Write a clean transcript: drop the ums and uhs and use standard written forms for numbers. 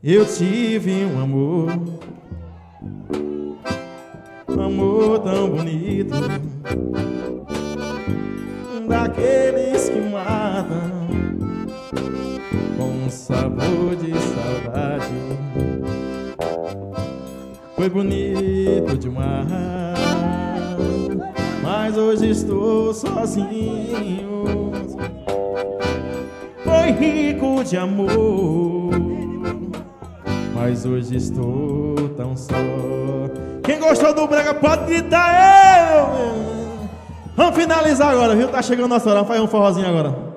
Eu tive um amor tão bonito, daqueles que matam com sabor de saudade. Foi bonito demais, mas hoje estou sozinho. Foi rico de amor, mas hoje estou tão só. Quem gostou do brega pode gritar eu. Vamos finalizar agora, viu? Tá chegando a nossa hora. Faz um forrozinho agora.